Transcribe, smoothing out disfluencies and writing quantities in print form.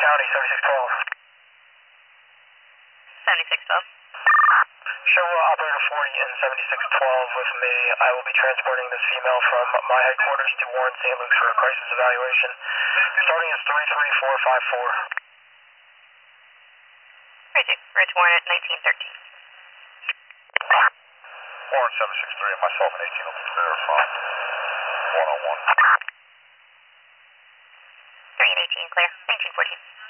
County, 7612. 7612. Show operator 40 and 7612 with me. I will be transporting this female from my headquarters to Warren St. Luke's for a crisis evaluation. Starting is 33454. Roger, Warren at 1913. Warren 763 and myself and 18 will be clear from 101. 3 and 18 clear, 1914.